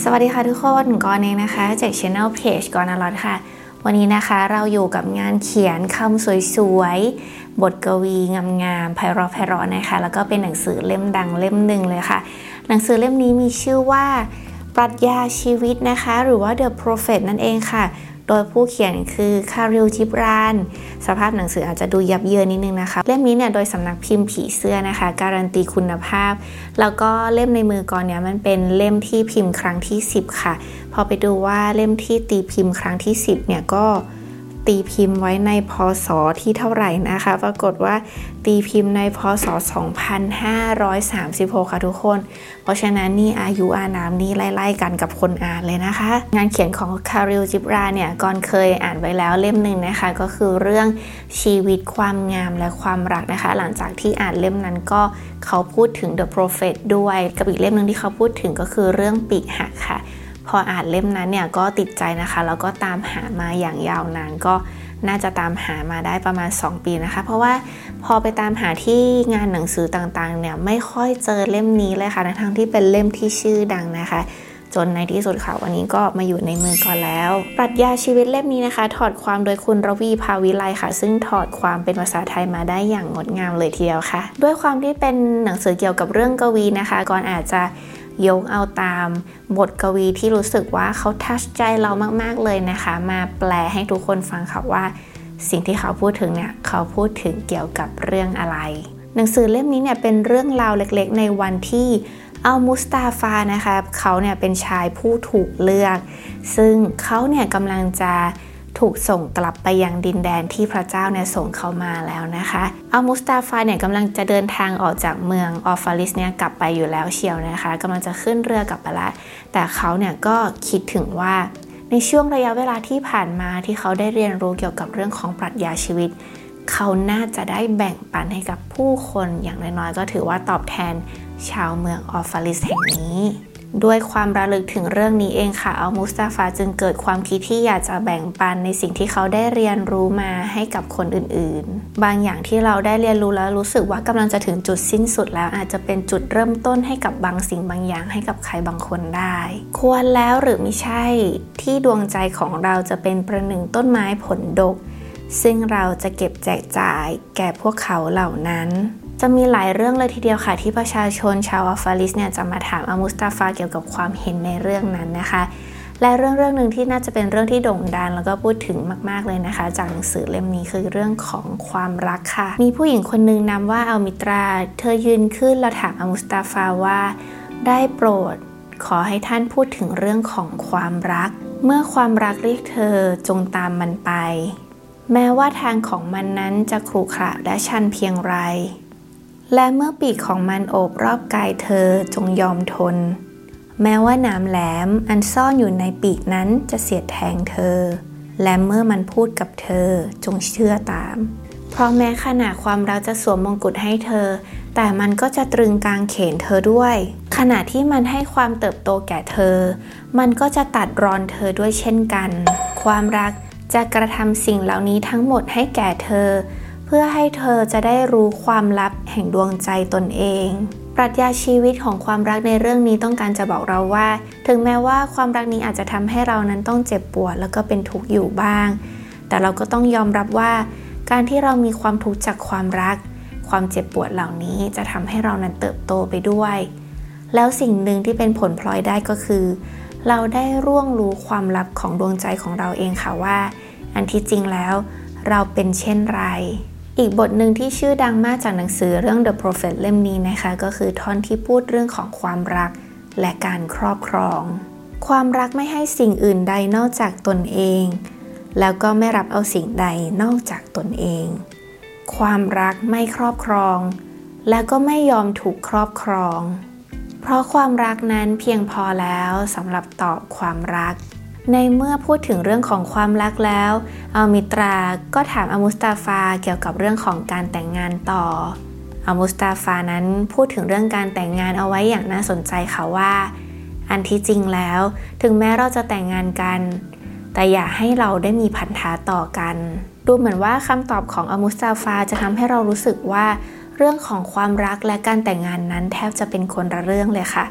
สวัสดีค่ะทุกคนก่อนเองนะคะจาก Channel Page ก่อนอร่อยค่ะวันนี้นะคะเราอยู่กับงานเขียนคำสวยๆบทกวีงามๆไพเราะๆนะคะแล้วก็เป็นหนังสือเล่มดังเล่มหนึ่งเลยค่ะหนังสือเล่มนี้มีชื่อว่าปรัชญาชีวิตนะคะหรือว่า The Prophet นั่นเองค่ะโดยผู้เขียนคือคาริล จิบรานสภาพหนังสืออาจจะดูยับเยินนิดนึงนะคะเล่มนี้เนี่ยโดยสำนักพิมพ์ผีเสื้อนะคะการันตีคุณภาพแล้วก็เล่มในมือก่อนเนี่ยมันเป็นเล่มที่พิมพ์ครั้งที่10ค่ะพอไปดูว่าเล่มที่ตีพิมพ์ครั้งที่10เนี่ยก็ตีพิมพ์ไว้ในพ.ศ. ที่เท่าไหร่นะคะปรากฏว่าตีพิมพ์ในพ.ศ. 2536ค่ะทุกคนเพราะฉะนั้นนี่อายุอานามนี่ไล่ๆกันกับคนอ่านเลยนะคะงานเขียนของคาริล จิบรานเนี่ยก่อนเคยอ่านไว้แล้วเล่มหนึ่งนะคะก็คือเรื่องชีวิตความงามและความรักนะคะหลังจากที่อ่านเล่มนั้นก็เขาพูดถึง The Prophet ด้วยกับอีกเล่มนึงที่เขาพูดถึงก็คือเรื่องปีกหักค่ะพออ่านเล่มนั้นเนี่ยก็ติดใจนะคะแล้วก็ตามหามาอย่างยาวนานก็น่าจะตามหามาได้ประมาณ2ปีนะคะเพราะว่าพอไปตามหาที่งานหนังสือต่างๆเนี่ยไม่ค่อยเจอเล่มนี้เลยค่ะทั้งที่เป็นเล่มที่ชื่อดังนะคะจนในที่สุดค่ะวันนี้ก็มาอยู่ในมือก่อนแล้วปรัชญาชีวิตเล่มนี้นะคะถอดความโดยคุณระวี ภาวิไลค่ะซึ่งถอดความเป็นภาษาไทยมาได้อย่างงดงามเลยทีเดียวค่ะด้วยความที่เป็นหนังสือเกี่ยวกับเรื่องกวีนะคะก่อนอาจจะยกเอาตามบทกวีที่รู้สึกว่าเขาทัชใจเรามากๆเลยนะคะมาแปลให้ทุกคนฟังค่ะว่าสิ่งที่เขาพูดถึงเนี่ยเขาพูดถึงเกี่ยวกับเรื่องอะไรหนังสือเล่มนี้เนี่ยเป็นเรื่องราวเล็กๆในวันที่อัลมุสตาฟานะคะเขาเนี่ยเป็นชายผู้ถูกเลือกซึ่งเขาเนี่ยกำลังจะถูกส่งกลับไปยังดินแดนที่พระเจ้าเนี่ยส่งเขามาแล้วนะคะอัลมุสตาฟาเนี่ยกำลังจะเดินทางออกจากเมืองออฟาลิสเนี่ยกลับไปอยู่แล้วเชียวนะคะกำลังจะขึ้นเรือกลับไปละแต่เขาเนี่ยก็คิดถึงว่าในช่วงระยะเวลาที่ผ่านมาที่เขาได้เรียนรู้เกี่ยวกับเรื่องของปรัชญาชีวิตเขาน่าจะได้แบ่งปันให้กับผู้คนอย่างน้อยๆก็ถือว่าตอบแทนชาวเมืองออฟาลิสแห่งนี้ด้วยความระลึกถึงเรื่องนี้เองค่ะอัลมุสตาฟาจึงเกิดความคิดที่อยากจะแบ่งปันในสิ่งที่เขาได้เรียนรู้มาให้กับคนอื่นๆบางอย่างที่เราได้เรียนรู้แล้วรู้สึกว่ากำลังจะถึงจุดสิ้นสุดแล้วอาจจะเป็นจุดเริ่มต้นให้กับบางสิ่งบางอย่างให้กับใครบางคนได้ควรแล้วหรือไม่ใช่ที่ดวงใจของเราจะเป็นประหนึ่งต้นไม้ผลดกซึ่งเราจะเก็บแจกจ่ายแก่พวกเขาเหล่านั้นจะมีหลายเรื่องเลยทีเดียวค่ะที่ประชาชนชาวออฟาลิสเนี่ยจะมาถามอัลมุสตาฟาเกี่ยวกับความเห็นในเรื่องนั้นนะคะและเรื่องหนึ่งที่น่าจะเป็นเรื่องที่โด่งดังแล้วก็พูดถึงมากๆเลยนะคะจากหนังสือเล่มนี้คือเรื่องของความรักค่ะมีผู้หญิงคนนึงนามว่าอัลมิตราเธอยืนขึ้นแล้วถามอัลมุสตาฟาว่าได้โปรดขอให้ท่านพูดถึงเรื่องของความรักเมื่อความรักเรียกเธอจงตามมันไปแม้ว่าทางของมันนั้นจะขรุขระและชันเพียงไรและเมื่อปีกของมันโอบรอบกายเธอจงยอมทนแม้ว่าหนามแหลมอันซ่อนอยู่ในปีกนั้นจะเสียดแทงเธอและเมื่อมันพูดกับเธอจงเชื่อตามเพราะแม้ขณะความรักจะสวมมงกุฎให้เธอแต่มันก็จะตรึงกางเขนเธอด้วยขณะที่มันให้ความเติบโตแก่เธอมันก็จะตัดรอนเธอด้วยเช่นกันความรักจะกระทำสิ่งเหล่านี้ทั้งหมดให้แก่เธอเพื่อให้เธอจะได้รู้ความลับแห่งดวงใจตนเองปรัชญาชีวิตของความรักในเรื่องนี้ต้องการจะบอกเราว่าถึงแม้ว่าความรักนี้อาจจะทำให้เรานั้นต้องเจ็บปวดแล้วก็เป็นทุกข์อยู่บ้างแต่เราก็ต้องยอมรับว่าการที่เรามีความทุกข์จากความรักความเจ็บปวดเหล่านี้จะทำให้เรานั้นเติบโตไปด้วยแล้วสิ่งหนึ่งที่เป็นผลพลอยได้ก็คือเราได้ร่วงรู้ความลับของดวงใจของเราเองค่ะว่าอันที่จริงแล้วเราเป็นเช่นไรอีกบทหนึ่งที่ชื่อดังมากจากหนังสือเรื่อง The Prophet เล่มนี้นะคะก็คือท่อนที่พูดเรื่องของความรักและการครอบครองความรักไม่ให้สิ่งอื่นใดนอกจากตนเองแล้วก็ไม่รับเอาสิ่งใดนอกจากตนเองความรักไม่ครอบครองและก็ไม่ยอมถูกครอบครองเพราะความรักนั้นเพียงพอแล้วสำหรับตอบความรักในเมื่อพูดถึงเรื่องของความรักแล้วอัลมิตราก็ถามอัลมุสตาฟาเกี่ยวกับเรื่องของการแต่งงานต่ออัลมุสตาฟานั้นพูดถึงเรื่องการแต่งงานเอาไว้อย่างน่าสนใจค่ะว่าอันที่จริงแล้วถึงแม้เราจะแต่งงานกันแต่อย่าให้เราได้มีพันธะต่อกันดูเหมือนว่าคำตอบของอัลมุสตาฟาจะทำให้เรารู้สึกว่าเรื่องของความรักและการแต่งงานนั้นแทบจะเป็นคนละเรื่องเลยค่ะ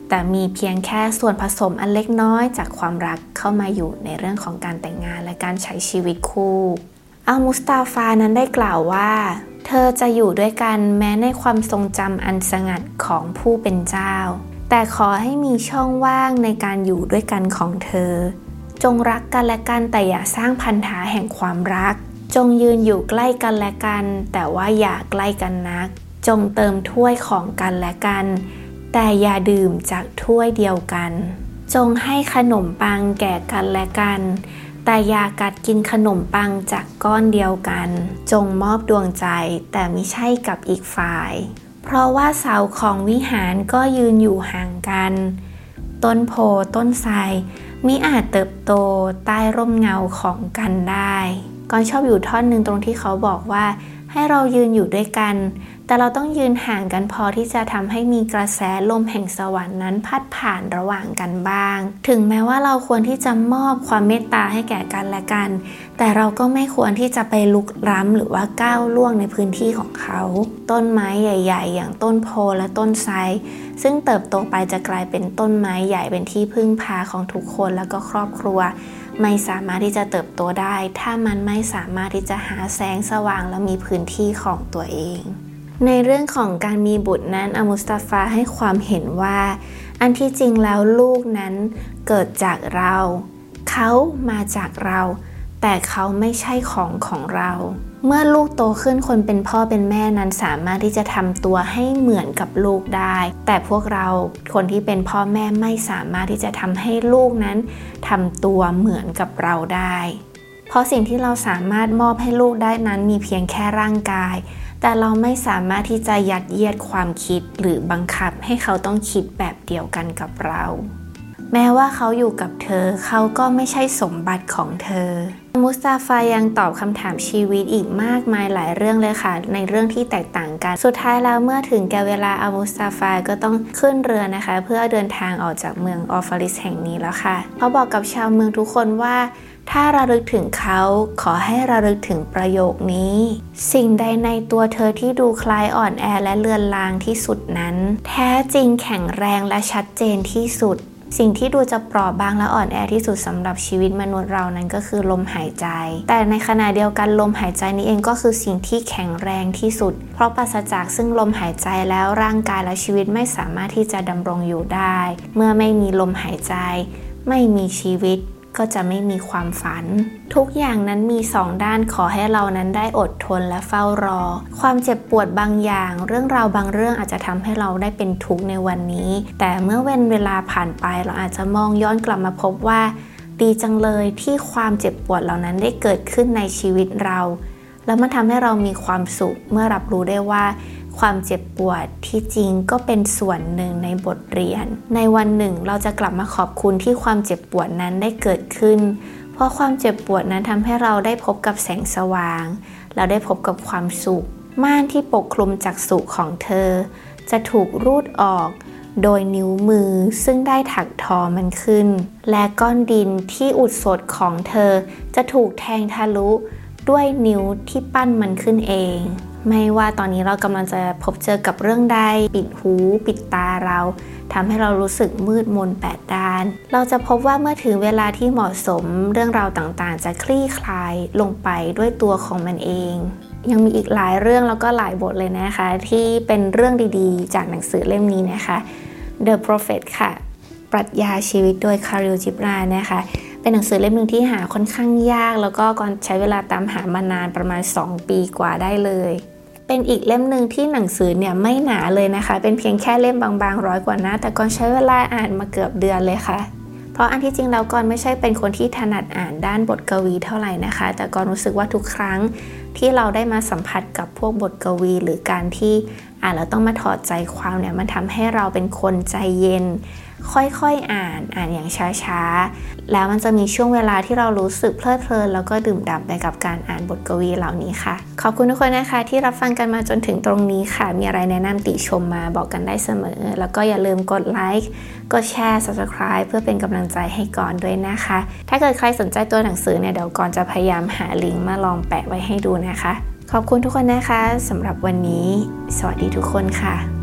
แต่มีเพียงแค่ส่วนผสมอันเล็กน้อยจากความรักเข้ามาอยู่ในเรื่องของการแต่งงานและการใช้ชีวิตคู่อัลมุสตาฟานั้นได้กล่าวว่าเธอจะอยู่ด้วยกันแม้ในความทรงจำอันสงัดของผู้เป็นเจ้าแต่ขอให้มีช่องว่างในการอยู่ด้วยกันของเธอจงรักกันและกันแต่อย่าสร้างพันธะแห่งความรักจงยืนอยู่ใกล้กันและกันแต่ว่าอย่าใกล้กันนักจงเติมถ้วยของกันและกันแต่อย่าดื่มจากถ้วยเดียวกันจงให้ขนมปังแก่กันและกันแต่อย่ากัดกินขนมปังจากก้อนเดียวกันจงมอบดวงใจแต่มิใช่กับอีกฝ่ายเพราะว่าเสาของวิหารก็ยืนอยู่ห่างกันต้นโพต้นไทรมิอาจเติบโตใต้ร่มเงาของกันได้ก่อนชอบอยู่ท่อนหนึ่งตรงที่เขาบอกว่าให้เรายืนอยู่ด้วยกันแต่เราต้องยืนห่างกันพอที่จะทำให้มีกระแสลมแห่งสวรรค์นั้นพัดผ่านระหว่างกันบ้างถึงแม้ว่าเราควรที่จะมอบความเมตตาให้แก่กันและกันแต่เราก็ไม่ควรที่จะไปลุกล้ำหรือว่าก้าวล่วงในพื้นที่ของเขาต้นไม้ใหญ่ๆอย่างต้นโพและต้นไทรซึ่งเติบโตไปจะกลายเป็นต้นไม้ใหญ่เป็นที่พึ่งพาของทุกคนและก็ครอบครัวไม่สามารถที่จะเติบโตได้ถ้ามันไม่สามารถที่จะหาแสงสว่างและมีพื้นที่ของตัวเองในเรื่องของการมีบุตรนั้นอัลมุสตาฟาให้ความเห็นว่าอันที่จริงแล้วลูกนั้นเกิดจากเราเขามาจากเราแต่เขาไม่ใช่ของเราเมื่อลูกโตขึ้นคนเป็นพ่อเป็นแม่นั้นสามารถที่จะทำตัวให้เหมือนกับลูกได้แต่พวกเราคนที่เป็นพ่อแม่ไม่สามารถที่จะทำให้ลูกนั้นทำตัวเหมือนกับเราได้เพราะสิ่งที่เราสามารถมอบให้ลูกได้นั้นมีเพียงแค่ร่างกายแต่เราไม่สามารถที่จะยัดเยียดความคิดหรือบังคับให้เขาต้องคิดแบบเดียวกันกับเราแม้ว่าเขาอยู่กับเธอเขาก็ไม่ใช่สมบัติของเธอมุสตาฟายังตอบคำถามชีวิตอีกมากมายหลายเรื่องเลยค่ะในเรื่องที่แตกต่างกันสุดท้ายแล้วเมื่อถึงแก่เวลาอัลมุสตาฟาก็ต้องขึ้นเรือนะคะเพื่อเดินทางออกจากเมืองออฟาริสแห่งนี้แล้วค่ะเขาบอกกับชาวเมืองทุกคนว่าถ้าระลึกถึงเขาขอให้ระลึกถึงประโยคนี้สิ่งใดในตัวเธอที่ดูคล้ายอ่อนแอและเลือนลางที่สุดนั้นแท้จริงแข็งแรงและชัดเจนที่สุดสิ่งที่ดูจะเปราะบางและอ่อนแอที่สุดสำหรับชีวิตมนุษย์เรานั้นก็คือลมหายใจแต่ในขณะเดียวกันลมหายใจนี้เองก็คือสิ่งที่แข็งแรงที่สุดเพราะปราศจากซึ่งลมหายใจแล้วร่างกายและชีวิตไม่สามารถที่จะดำรงอยู่ได้เมื่อไม่มีลมหายใจไม่มีชีวิตก็จะไม่มีความฝันทุกอย่างนั้นมีสองด้านขอให้เรานั้นได้อดทนและเฝ้ารอความเจ็บปวดบางอย่างเรื่องราวบางเรื่องอาจจะทำให้เราได้เป็นทุกข์ในวันนี้แต่เมื่อเวลาผ่านไปเราอาจจะมองย้อนกลับมาพบว่าดีจังเลยที่ความเจ็บปวดเหล่านั้นได้เกิดขึ้นในชีวิตเราแล้วมันทำให้เรามีความสุขเมื่อรับรู้ได้ว่าความเจ็บปวดที่จริงก็เป็นส่วนหนึ่งในบทเรียนในวันหนึ่งเราจะกลับมาขอบคุณที่ความเจ็บปวดนั้นได้เกิดขึ้นเพราะความเจ็บปวดนั้นทำให้เราได้พบกับแสงสว่างเราได้พบกับความสุขม่านที่ปกคลุมจักษุของเธอจะถูกรูดออกโดยนิ้วมือซึ่งได้ถักทอมันขึ้นและก้อนดินที่อุดสดของเธอจะถูกแทงทะลุด้วยนิ้วที่ปั้นมันขึ้นเองไม่ว่าตอนนี้เรากำลังจะพบเจอกับเรื่องใดปิดหูปิดตาเราทำให้เรารู้สึกมืดมนแปดด้านเราจะพบว่าเมื่อถึงเวลาที่เหมาะสมเรื่องราวต่างๆจะคลี่คลายลงไปด้วยตัวของมันเองยังมีอีกหลายเรื่องแล้วก็หลายบทเลยนะคะที่เป็นเรื่องดีๆจากหนังสือเล่มนี้นะคะ The Prophet ค่ะปรัชญาชีวิตโดยคาริล จิบรานนะคะเป็นหนังสือเล่มนึงที่หาค่อนข้างยากแล้วก็ก่อนใช้เวลาตามหามานานประมาณ2 ปีกว่าได้เลยเป็นอีกเล่มนึงที่หนังสือเนี่ยไม่หนาเลยนะคะเป็นเพียงแค่เล่มบางๆ100 กว่าหน้าแต่ก่อนใช้เวลาอ่านมาเกือบเดือนเลยค่ะเพราะอันที่จริงแล้วก่อนไม่ใช่เป็นคนที่ถนัดอ่านด้านบทกวีเท่าไหร่นะคะแต่ก่อนรู้สึกว่าทุกครั้งที่เราได้มาสัมผัสกับพวกบทกวีหรือการที่อ่านแล้วต้องมาถอดใจความเนี่ยมันทำให้เราเป็นคนใจเย็นค่อยๆอ่านอย่างช้าๆแล้วมันจะมีช่วงเวลาที่เรารู้สึกเพลิดเพลินแล้วก็ดื่มด่ำไปกับการอ่านบทกวีเหล่านี้ค่ะขอบคุณทุกคนนะคะที่รับฟังกันมาจนถึงตรงนี้ค่ะมีอะไรแนะนำติชมมาบอกกันได้เสมอแล้วก็อย่าลืมกดไลค์กดแชร์ Subscribe เพื่อเป็นกำลังใจให้ก่อนด้วยนะคะถ้าเกิดใครสนใจตัวหนังสือเนี่ยเดี๋ยวก่อนจะพยายามหาลิงก์มาลองแปะไว้ให้ดูนะคะขอบคุณทุกคนนะคะสำหรับวันนี้สวัสดีทุกคนค่ะ